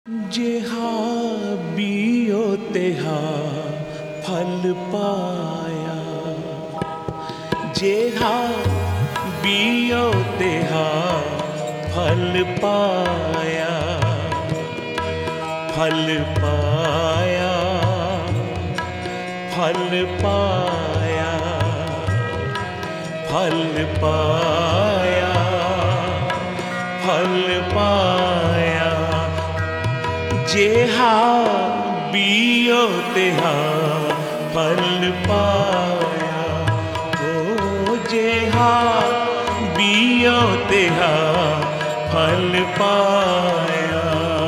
जेहा बियो तेहा फल पाया, जेहा बियो तेहा फल पाया, फल पाया, फल पाया, फल पाया, फल पाया। जेहा बियो तेहा फल पाया, ओ जेहा बियो तेहा फल पाया।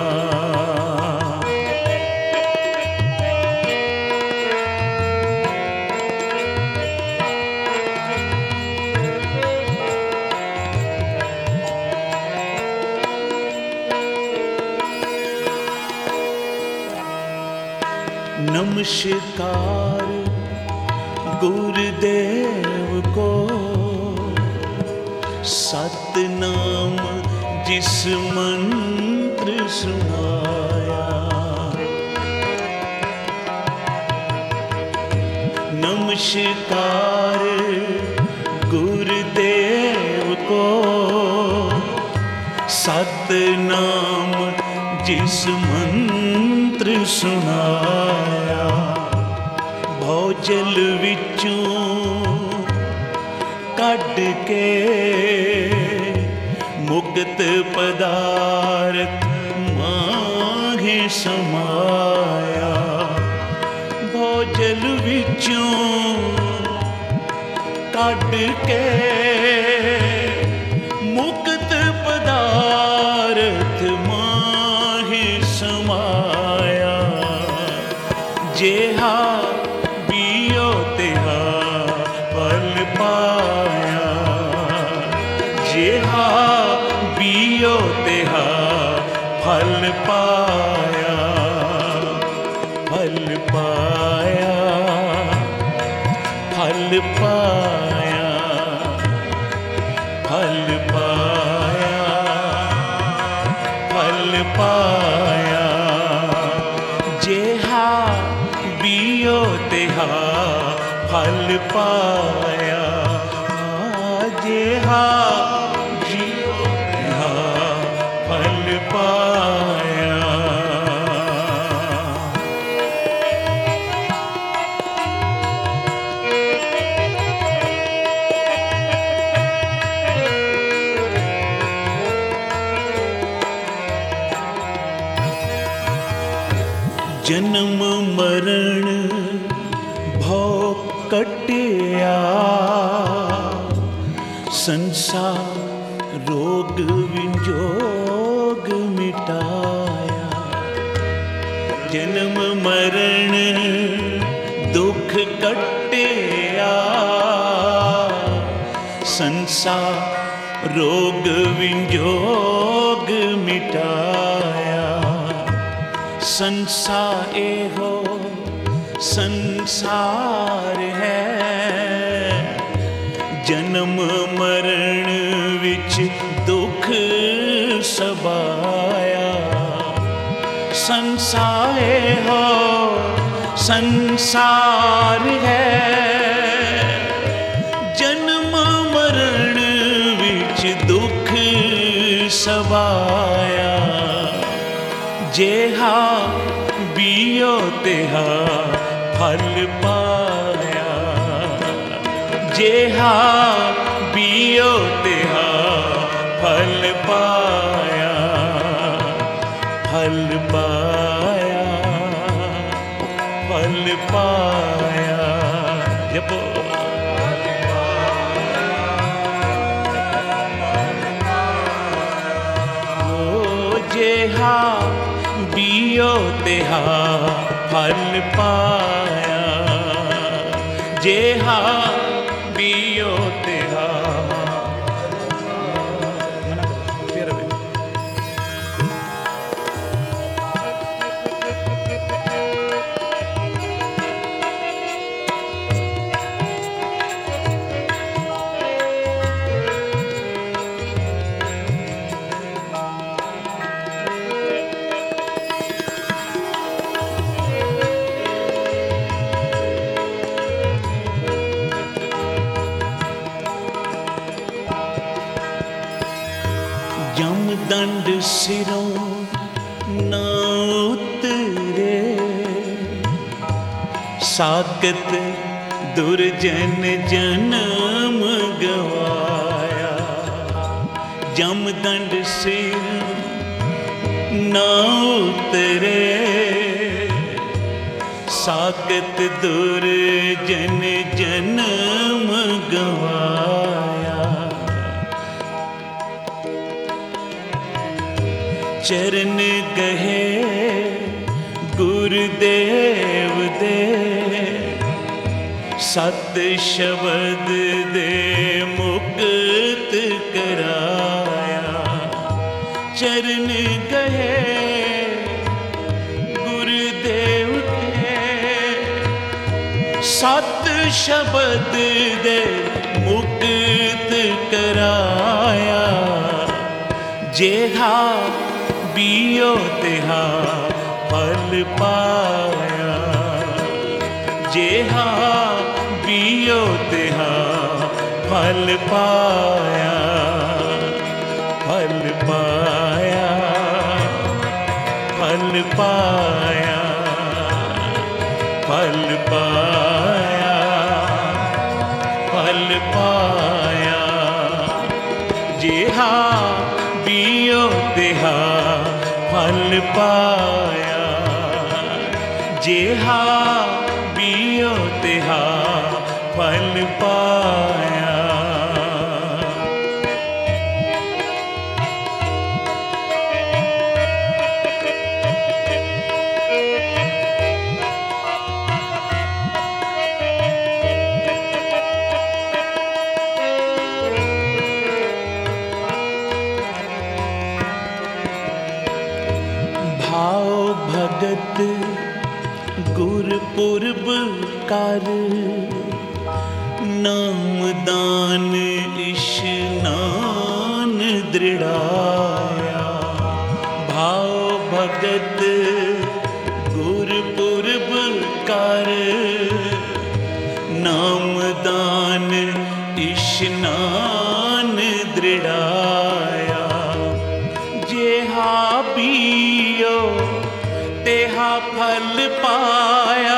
नमस्कार गुरुदेव को, सतनाम जिस मंत्र सुनाया। नमस्कार गुरुदेव को, सतनाम जिस मंत्र सुनाया। भौजल विचों कढ़ के मुक्त पदार्थ माहे समाया। भौजल विचों कढ़ के मुक्त पदार्थ माहे समाया। जेहा बियो तेहा फल पाया, जेहा बियो तेहा फल पाया, फल पाया, फल पाया, फल पाया, फल पाया। जेहा बियो तेहा फल पाया, जेहा बियो तेहा फल पाया। जन्म मरण भव कटिया, संसार रोग विजोग मिटाया। जन्म मरण दुख कटिया, संसार रोग विजोग मिटाया। संसार एहो संसार है, जन्म मरण विच दुख सबाया। संसार एहो संसार है, जन्म मरण विच दुख सबाया। जेहा बियो तेहा फल पाया, जेहा बियो तेहा फल पाया, फल पाया, फल पाया। जपो जेहा बियो तेहा फल पाया, जेहा बियो तेहा। सिरों न उतरे, साकत दुर्जन जन्म गवाया। जमदंड सिर न उतरे, साकत दुर्जन जन्म गवाया। चरण गहे गुरुदेव दे, सत शब्द दे मुक्त कराया। चरण गहे गुरुदेव के, सत शब्द दे मुक्त कराया। जेहा बीओ तेहा फल पाया। जेहा बीओ तेहा फल पाया। फल पाया, फल पाया, फल पाया, फल पाया। जेहा बीओ तेहा फल पाया। जेहा बीओ तेहा फल पाया। भाव भगत गुरपुरब कर, नाम दान इशनान दृढ़ाया। भाव भगत गुरपुरब कर, नाम दान इशनान दृढ़ाया। जेहा बीओ तेहा फल पाया।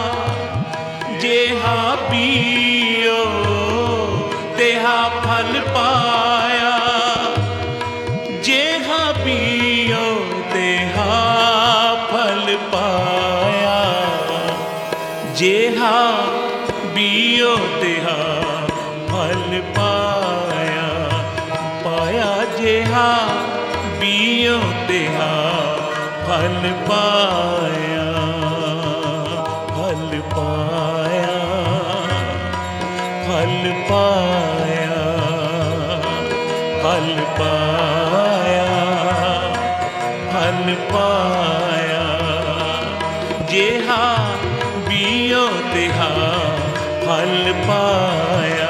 जेहा बीओ तेहा फल पाया। जेहा बीओ तेहा फल पाया। जेहा बीओ तेहा फल पाया। पाया जेहा बीओ तेहा फल पाया। फल पाया, फल पाया, फल पाया, फल पाया। जेहा बीओ तेहा फल पाया।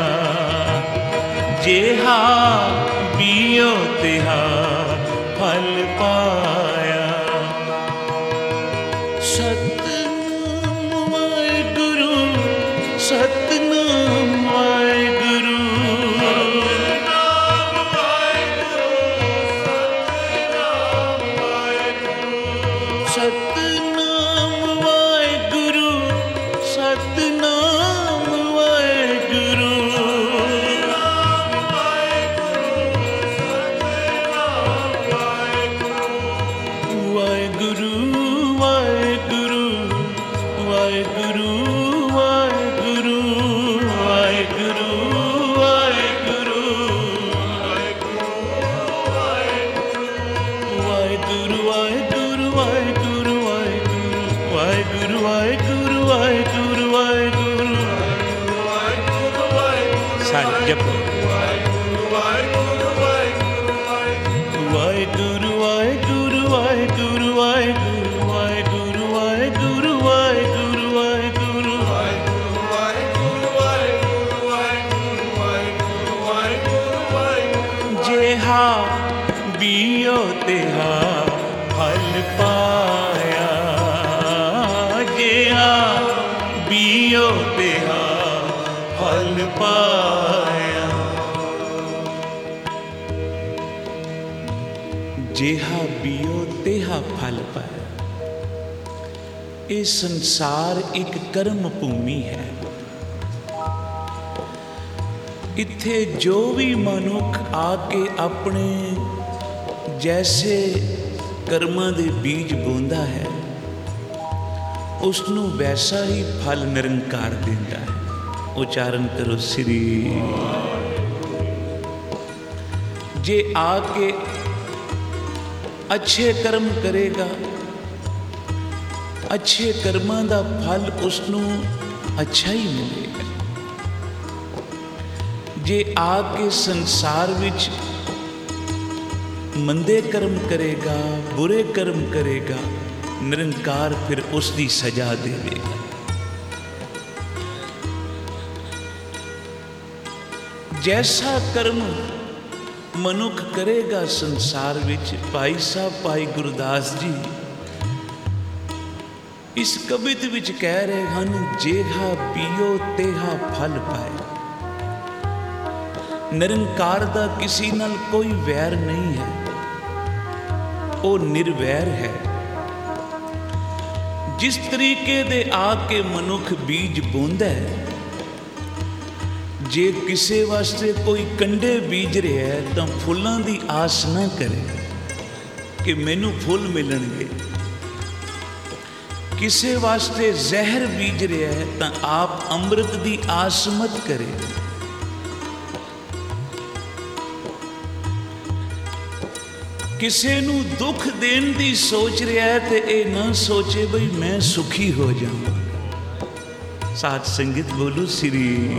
जेहा बीओ तेहा फल पाया। सतनाम वाहेगुरु, सतनाम वाहेगुरु, सतनाम वाहेगुरु, सतनाम वाहेगुरु, सतनाम वाहेगुरु, वाहेगुरु, वाहेगुरु, वाहेगुरु, वाहेगुरु, वाहेगुरु, वाहेगुरु, वाहेगुरु, वाहेगुरु, वाहेगुरु, वाहेगुरु, वाहेगुरु, वाहेगुरु, वाहेगुरु। सारे जपो। वाहेगुरु, वाहेगुरु, वाहेगुरु, वाहेगुरु, वाहेगुरु, वाहेगुरु, वाहेगुरु, वाहेगुरु, वाहेगुरु, वाहेगुरु। जेहा बीओ तेहा फल पाया। जेहा बीओ तेहा फल पाया। ਤੇਹਾ ਫਲ ਪਾਇਆ। ਇਹ ਸੰਸਾਰ ਇੱਕ ਕਰਮ ਭੂਮੀ ਹੈ। ਇੱਥੇ ਜੋ ਵੀ ਮਨੁੱਖ ਆ ਕੇ ਆਪਣੇ ਜੈਸੇ ਕਰਮਾਂ ਦੇ ਬੀਜ ਬੋਂਦਾ ਹੈ, ਉਸ ਨੂੰ ਵੈਸਾ ਹੀ ਫਲ ਨਿਰੰਕਾਰ ਦਿੰਦਾ ਹੈ। ਉਚਾਰਨ ਕਰੋ ਸ੍ਰੀ। ਜੇ ਆ ਕੇ ਅੱਛੇ ਕਰਮ ਕਰੇਗਾ, ਅੱਛੇ ਕਰਮਾਂ ਦਾ ਫਲ ਉਸ ਨੂੰ ਅੱਛਾ ਹੀ ਮਿਲੇਗਾ। ਜੇ ਆ ਕੇ ਸੰਸਾਰ ਵਿੱਚ ਮੰਦੇ ਕਰਮ ਕਰੇਗਾ, ਬੁਰੇ ਕਰਮ ਕਰੇਗਾ, ਨਿਰੰਕਾਰ ਫਿਰ ਉਸ ਦੀ ਸਜ਼ਾ ਦੇਵੇਗਾ। ਜੈਸਾ ਕਰਮ ਮਨੁੱਖ ਕਰੇਗਾ ਸੰਸਾਰ ਵਿੱਚ, ਭਾਈ ਸਾਹਿਬ ਭਾਈ ਗੁਰਦਾਸ ਜੀ ਇਸ ਕਵਿਤ ਵਿੱਚ ਕਹਿ ਰਹੇ ਹਨ, ਜੇਹਾ ਪੀਓ ਤੇਹਾ ਫਲ ਪਾਏ। ਨਿਰੰਕਾਰ ਦਾ ਕਿਸੇ ਨਾਲ ਕੋਈ ਵੈਰ ਨਹੀਂ ਹੈ, ਉਹ ਨਿਰਵੈਰ ਹੈ। ਜਿਸ ਤਰੀਕੇ ਦੇ ਆ ਕੇ ਮਨੁੱਖ ਬੀਜ ਬੋਂਦਾ ਹੈ, ਜੇ ਕਿਸੇ ਵਾਸਤੇ ਕੋਈ ਕੰਡੇ ਬੀਜ ਰਿਹਾ ਹੈ ਤਾਂ ਫੁੱਲਾਂ ਦੀ ਆਸ ਨਾ ਕਰੇ ਕਿ ਮੈਨੂੰ ਫੁੱਲ ਮਿਲਣਗੇ। ਕਿਸੇ ਵਾਸਤੇ ਜ਼ਹਿਰ ਬੀਜ ਰਿਹਾ ਹੈ ਤਾਂ ਆਪ ਅੰਮ੍ਰਿਤ ਦੀ ਆਸ ਮਤ ਕਰੇ। ਕਿਸੇ ਨੂੰ ਦੁੱਖ ਦੇਣ ਦੀ ਸੋਚ ਰਿਹਾ ਹੈ ਤੇ ਇਹ ਨਾ ਸੋਚੇ ਬਈ ਮੈਂ ਸੁਖੀ ਹੋ ਜਾਵਾਂ। ਸਾਧ ਸੰਗਤ ਬੋਲੋ ਸ੍ਰੀ।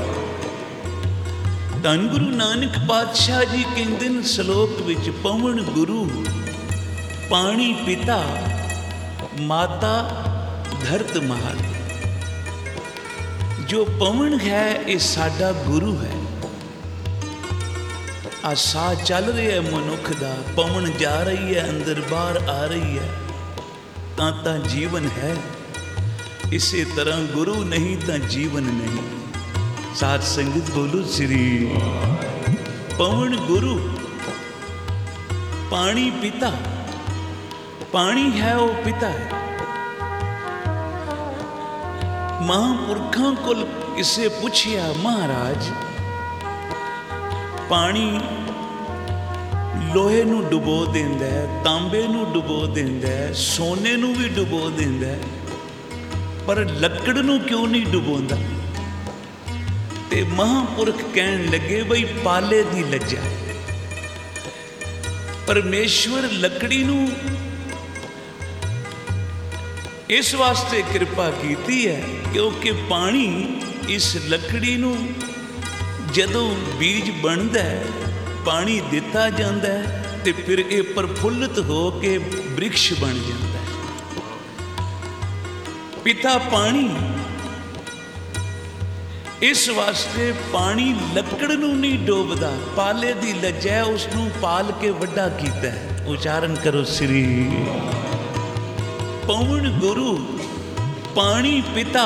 ਧੰਨ ਗੁਰੂ ਨਾਨਕ ਪਾਤਸ਼ਾਹ ਜੀ ਕਹਿੰਦੇ ਨੇ ਸ਼ਲੋਕ ਵਿੱਚ, ਪਵਨ ਗੁਰੂ ਪਾਣੀ ਪਿਤਾ ਮਾਤਾ ਧਰਤ ਮਾਤ। ਜੋ ਪਵਨ ਹੈ ਇਹ ਸਾਡਾ ਗੁਰੂ ਹੈ। ਆ ਸਾਹ ਚੱਲ ਰਿਹਾ ਹੈ ਮਨੁੱਖ ਦਾ, ਪਵਨ ਜਾ ਰਹੀ ਹੈ, ਅੰਦਰ ਬਾਹਰ ਆ ਰਹੀ ਹੈ, ਤਾਂ ਜੀਵਨ ਹੈ। ਇਸੇ ਤਰ੍ਹਾਂ ਗੁਰੂ ਨਹੀਂ ਤਾਂ ਜੀਵਨ ਨਹੀਂ। ਸਾਧ ਸੰਗਤ ਬੋਲੋ ਸ੍ਰੀ। ਪਵਨ ਗੁਰੂ ਪਾਣੀ ਪਿਤਾ, ਪਾਣੀ ਹੈ ਉਹ ਪਿਤਾ ਹੈ। ਮਹਾਂਪੁਰਖਾਂ ਕੋਲ ਕਿਸੇ ਪੁੱਛਿਆ, ਮਹਾਰਾਜ ਪਾਣੀ ਲੋਹੇ ਨੂੰ ਡੁਬੋ ਦਿੰਦਾ ਹੈ, ਤਾਂਬੇ ਨੂੰ ਡੁਬੋ ਦਿੰਦਾ ਹੈ, ਸੋਨੇ ਨੂੰ ਵੀ ਡੁਬੋ ਦਿੰਦਾ ਹੈ, ਪਰ ਲੱਕੜ ਨੂੰ ਕਿਉਂ ਨਹੀਂ ਡੁਬੋਂਦਾ? ਤੇ ਮਹਾਂਪੁਰਖ ਕਹਿਣ ਲੱਗੇ, ਬਈ ਪਾਲੇ ਦੀ ਲੱਜਾ। ਪਰਮੇਸ਼ਵਰ ਲੱਕੜੀ ਨੂੰ ਇਸ ਵਾਸਤੇ ਕਿਰਪਾ ਕੀਤੀ ਹੈ ਕਿਉਂਕਿ ਪਾਣੀ ਇਸ ਲੱਕੜੀ ਨੂੰ ਜਦੋਂ ਬੀਜ ਬਣਦਾ ਹੈ, ਪਾਣੀ ਦਿੱਤਾ ਜਾਂਦਾ ਹੈ ਤੇ ਫਿਰ ਇਹ ਪ੍ਰਫੁੱਲਤ ਹੋ ਕੇ ਬ੍ਰਿਕਸ਼ ਬਣ ਜਾਂਦਾ ਹੈ। ਪਿਤਾ ਪਾਣੀ, ਇਸ ਵਾਸਤੇ ਪਾਣੀ ਲੱਕੜ ਨੂੰ ਨਹੀਂ ਡੋਬਦਾ, ਪਾਲੇ ਦੀ ਲੱਜਾ ਉਸ ਨੂੰ ਪਾਲ ਕੇ ਵੱਡਾ ਕੀਤਾ ਹੈ। ਉਚਾਰਨ ਕਰੋ ਸ੍ਰੀ। ਪਵਨ ਗੁਰੂ ਪਾਣੀ ਪਿਤਾ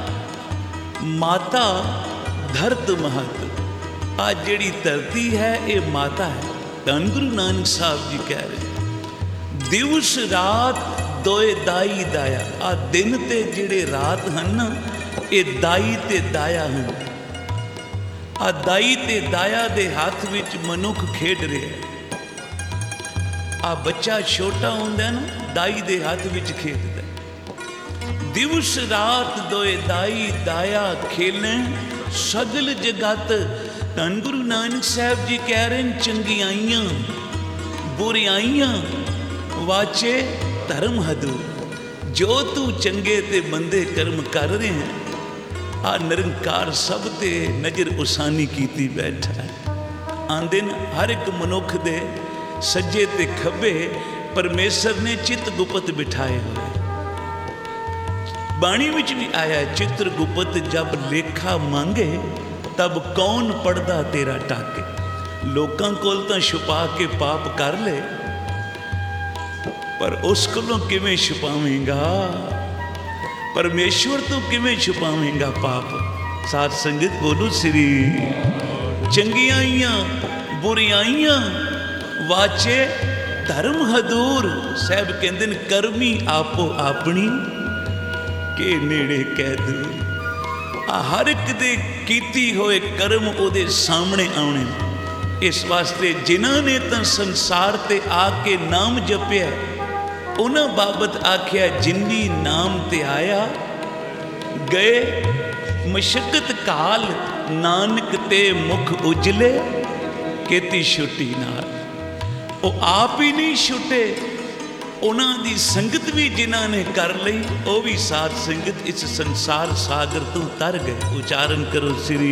ਮਾਤਾ ਧਰਤ ਮਹਤ। ਆ ਜਿਹੜੀ ਧਰਤੀ ਹੈ ਇਹ ਮਾਤਾ ਹੈ। ਧੰਨ ਗੁਰੂ ਨਾਨਕ ਸਾਹਿਬ ਜੀ ਕਹਿ ਰਹੇ, ਦਿਵਸ ਰਾਤ ਦੋਏ ਦਾਈ ਦਾਇਆ। ਆ ਦਿਨ ਤੇ ਜਿਹੜੇ ਰਾਤ ਹਨ ਨਾ, ਇਹ ਦਾਈ ਤੇ ਦਾਇਆ ਹਨ। ਆ ਦਾਈ ਤੇ ਦਾਇਆ ਦੇ ਹੱਥ ਵਿੱਚ ਮਨੁੱਖ ਖੇਡ ਰਿਹਾ। ਆ ਬੱਚਾ ਛੋਟਾ ਹੁੰਦਾ ਨਾ, ਦਾਈ ਦੇ ਹੱਥ ਵਿੱਚ ਖੇਡਦਾ। ਦਿਵਸ ਰਾਤ ਦੋਏ ਦਾਈ ਦਾਇਆ ਖੇਲੇ ਸਗਲ ਜਗਤ। ਧੰਨ ਗੁਰੂ ਨਾਨਕ ਸਾਹਿਬ ਜੀ ਕਹਿ ਰਹੇ ਨੇ, ਚੰਗਿਆਈਆਂ ਬੁਰਿਆਈਆਂ ਵਾਚੇ ਧਰਮ ਹਦੂ। ਜੋ ਤੂੰ ਚੰਗੇ ਤੇ ਮੰਦੇ ਕਰਮ ਕਰ ਰਹੇ ਹੈ, ਆ ਨਿਰੰਕਾਰ ਸਭ ਤੇ ਨਜ਼ਰ ਉਸਾਨੀ ਕੀਤੀ ਬੈਠਾ ਹੈ। ਆਂਦੇ ਨੇ ਹਰ ਇੱਕ ਮਨੁੱਖ ਦੇ ਸੱਜੇ ਤੇ ਖੱਬੇ ਪਰਮੇਸ਼ਰ ਨੇ ਚਿੱਤ ਗੁਪਤ ਬਿਠਾਏ ਹੋਏ। ਬਾਣੀ ਵਿੱਚ ਵੀ ਆਇਆ, ਚਿੱਤਰ ਗੁਪਤ ਜਬ ਲੇਖਾ ਮੰਗੇ ਤਬ ਕੌਣ ਪੜਦਾ ਤੇਰਾ ਟਾਕੇ। ਲੋਕਾਂ ਕੋਲ ਤਾਂ ਛੁਪਾ ਕੇ ਪਾਪ ਕਰ ਲੈ, ਪਰ ਉਸ ਕੋਲੋਂ ਕਿਵੇਂ ਛੁਪਾਵੇਂਗਾ? ਪਰਮੇਸ਼ਵਰ ਤੋਂ ਕਿਵੇਂ ਛੁਪਾਵੇਂਗਾ ਪਾਪ? ਸਾਧ ਸੰਗਤ ਬੋਲੋ ਸ੍ਰੀ। ਚੰਗਿਆਈਆਂ ਬੁਰਿਆਈਆਂ ਵਾਚੇ धर्म हदूर साहब कहते हैं करमी आपो अपनी के नेड़े कह दूर। हर एक दे कीती होए कर्म ओदे सामने आने। इस वास्ते जिन्हां ने तो संसार ते आके नाम जपिया उन्हां बाबत आख्या जिन्नी नाम ते आया गए मशक्कत काल नानक ते मुख उजले केती छुट्टी नाल। वो आप ही नहीं छुटे, उन्हां दी संगत भी जिन्हां ने कर लई वो भी साध संगत इस संसार सागर तो तर गए। उचारण करो श्री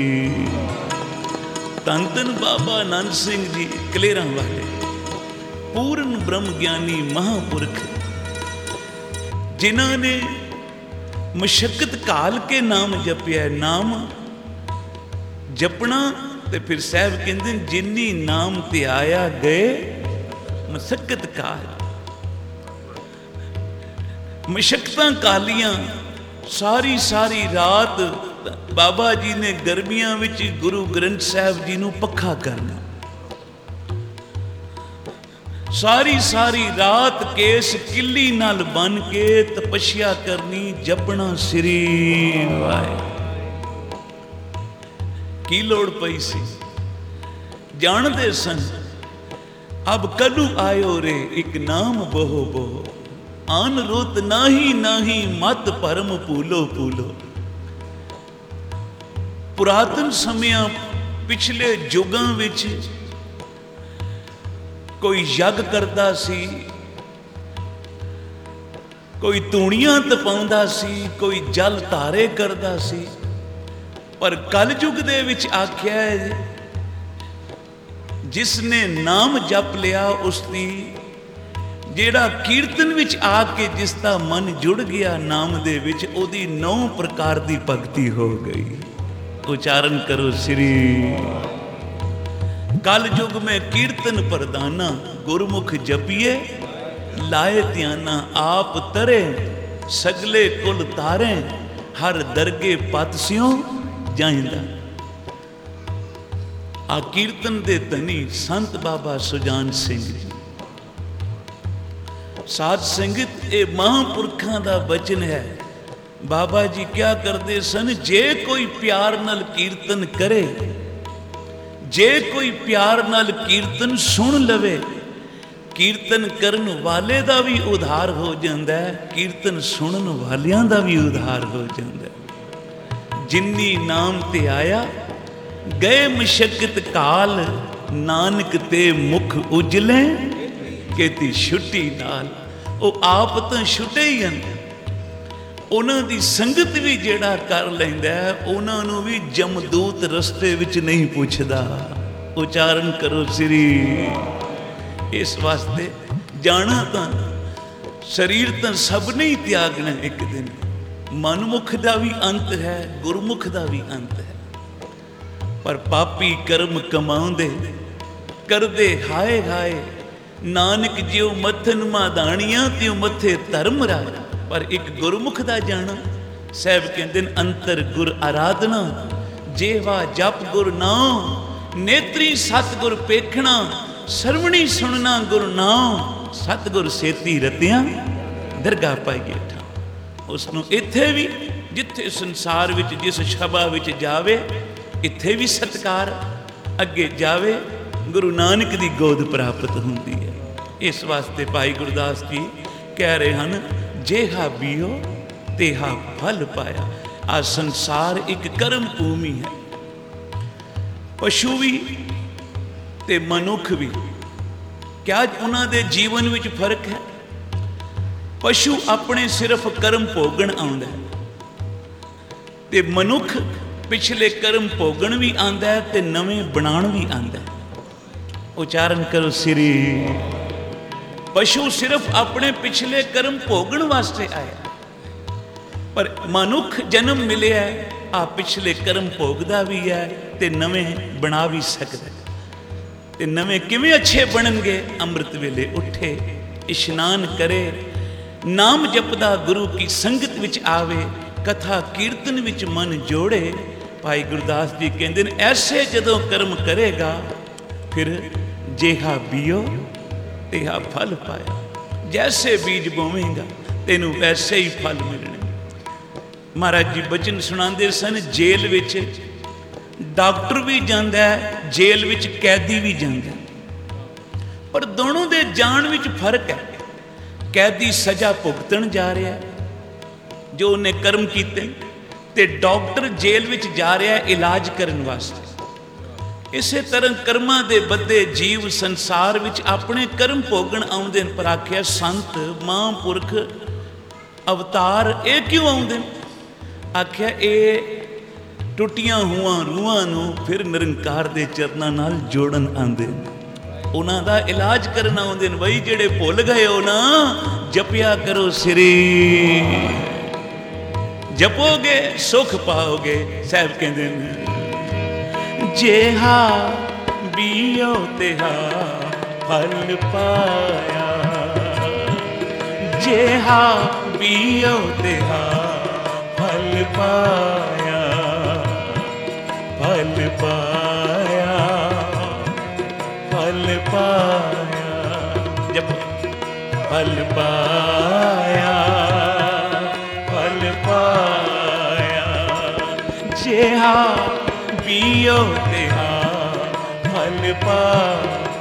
धन धन बाबा आनंद सिंह जी कलेरां वाले पूर्ण ब्रह्म ज्ञानी महापुरख जिन्हां ने मशक्कत काल के नाम जपिया। नाम जपना ते फिर साहब कहते जिन्नी नाम ते आया गए मशक्कत काल। मशक्कतां कालियां सारी सारी रात बाबा जी ने गर्मियां विच गुरु ग्रंथ साहब जी नूं पक्खा करना। सारी सारी रात केस किली नाल बन के तपस्या करनी जपना श्री वाहे। की लोड़ पई सी जानते सन अब कदू आयो रे एक नाम बोहो बोहो आन रुत नाही नाही मत परम पूलो पूलो। पुरातन समयां पिछले युगां विच कोई यज्ञ करता सी, कोई तूणियां तपाउंदा सी, कोई जल धारे करता सी। पर कलयुग दे विच आख्या है जिसने नाम जप लिया उसकी जेड़ा कीर्तन विच आके जिसका मन जुड़ गया नाम दे विच ओदी 9 प्रकार की भगती हो गई। उच्चारण करो श्री कलयुग में कीर्तन प्रदाना गुरमुख जपिए लाए ध्याना आप तरे सगले कुल तारे हर दरगे पत स्यों जाइंदा। आ कीर्तन दे धनी संत बाबा सुजान सिंह जी साध संगत ये महापुरखों का वचन है। बाबा जी क्या करते सन जे कोई प्यार नाल कीर्तन करे, जे कोई प्यार नाल कीर्तन सुन लवे, कीर्तन करन वाले दा भी उद्धार हो जाता है, कीर्तन सुनन वालियां दा भी उद्धार हो जाता है। जिन्नी नाम ते आया गए मशक्कत काल नानक ते मुख उजले केती छुट्टी नाल। वो आप तो छुटे ही हैं, उन्हां दी संगत भी जेड़ा कर लैंदा है उन्हां नूं भी जमदूत रस्ते विच नहीं पुछदा। उच्चारण करो श्री। इस वास्ते जाना तो शरीर तो सब नहीं त्यागना एक दिन। मनमुख का भी अंत है, गुरमुख का भी अंत है। पर पापी कर्म कमाउंदे करदे हाय हाय नानक जियो मथन मादानियां त्यों मथे धर्म राय। पर एक गुरमुख का जाना साहब कहते अंतर गुर आराधना जेवा जप गुर नाम नेत्री सतगुर पेखना सरवणी सुनना गुर नाम सतगुर सेती रतियां दरगाह पाईए। उसनों इत्थे भी जिथे संसार विच जिस सभा विच जावे इत्थे भी सत्कार, अगे जावे गुरु नानक दी गोद प्राप्त होंदी है। इस वास्ते भाई गुरदास जी कह रहे हैं जेहा बीओ तेहा फल पाया। आ संसार एक कर्म भूमि है। पशु भी ते मनुख भी क्या उन्हां दे जीवन विच फर्क है? पशु अपने सिर्फ कर्म भोगण आउंदा है ते मनुख पिछले कर्म भोगण भी आंदा है ते नवें बनाण भी आंदा है। उच्चारण करो श्री। पशु सिर्फ अपने पिछले कर्म भोगण वास्ते आया, पर मनुख जन्म मिले है आ पिछले कर्म भोगदा भी है ते नवें बना भी सकदा है। ते नवें किवें अच्छे बनणगे? अमृत वेले उठे, इशनान करे, नाम जपदा गुरु की संगत विच आवे, कथा कीर्तन विच मन जोड़े। भाई गुरदास जी कहते हैं ऐसे जदों कर्म करेगा फिर जेहा बीओ ਤਿਹਾ ਫਲ ਪਾਇਆ। ਜੈਸੇ ਬੀਜ ਬੋਵੇਂਗਾ ਤੈਨੂੰ ਵੈਸੇ ਹੀ ਫਲ ਮਿਲਣੇ। ਮਹਾਰਾਜ ਜੀ ਬਚਨ ਸੁਣਾਉਂਦੇ ਸਨ। ਜੇਲ੍ਹ ਵਿੱਚ ਡਾਕਟਰ ਵੀ ਜਾਂਦਾ ਹੈ, ਜੇਲ੍ਹ ਵਿੱਚ ਕੈਦੀ ਵੀ ਜਾਂਦਾ, ਪਰ ਦੋਨੋਂ ਦੇ ਜਾਣ ਵਿੱਚ ਫਰਕ ਹੈ। ਕੈਦੀ ਸਜ਼ਾ ਭੁਗਤਣ ਜਾ ਰਿਹਾ ਜੋ ਉਹਨੇ ਕਰਮ ਕੀਤੇ, ਤੇ ਡਾਕਟਰ ਜੇਲ੍ਹ ਵਿੱਚ ਜਾ ਰਿਹਾ ਇਲਾਜ ਕਰਨ ਵਾਸਤੇ। ਇਸੇ ਤਰ੍ਹਾਂ ਕਰਮਾਂ ਦੇ ਬੱਧੇ ਜੀਵ ਸੰਸਾਰ ਵਿੱਚ ਆਪਣੇ ਕਰਮ ਭੋਗਣ ਆਉਂਦੇ ਨੇ। ਪਰ ਆਖਿਆ ਸੰਤ ਮਹਾਂਪੁਰਖ ਅਵਤਾਰ ਇਹ ਕਿਉਂ ਆਉਂਦੇ ਨੇ? ਆਖਿਆ ਇਹ ਟੁੱਟੀਆਂ ਹੋਈਆਂ ਰੂਹਾਂ ਨੂੰ ਫਿਰ ਨਿਰੰਕਾਰ ਦੇ ਚਰਨਾਂ ਨਾਲ ਜੋੜਨ ਆਉਂਦੇ ਨੇ, ਉਹਨਾਂ ਦਾ ਇਲਾਜ ਕਰਨ ਆਉਂਦੇ ਨੇ। ਬਈ ਜਿਹੜੇ ਭੁੱਲ ਗਏ ਹੋ ਨਾ, ਜਪਿਆ ਕਰੋ ਸ੍ਰੀ, ਜਪੋਗੇ ਸੁਖ ਪਾਓਗੇ। ਸਾਹਿਬ ਕਹਿੰਦੇ ਨੇ ਜਿਹਾ ਬੀਓ ਤਿਹਾ ਫਲ ਪਾਇਆ, ਜਿਹਾ ਬੀਓ ਤਿਹਾ ਫਲ ਪਾਇਆ, ਫਲ ਪਾਇਆ, ਫਲ ਪਾਇਆ। ਜਪੋ ਫਲ ਪਾਇਆ, ਫਲ ਪਾਇਆ, ਜਿਹਾ ਬੀਓ ਤਿਹਾ ਫਲ ਪਾਇਆ।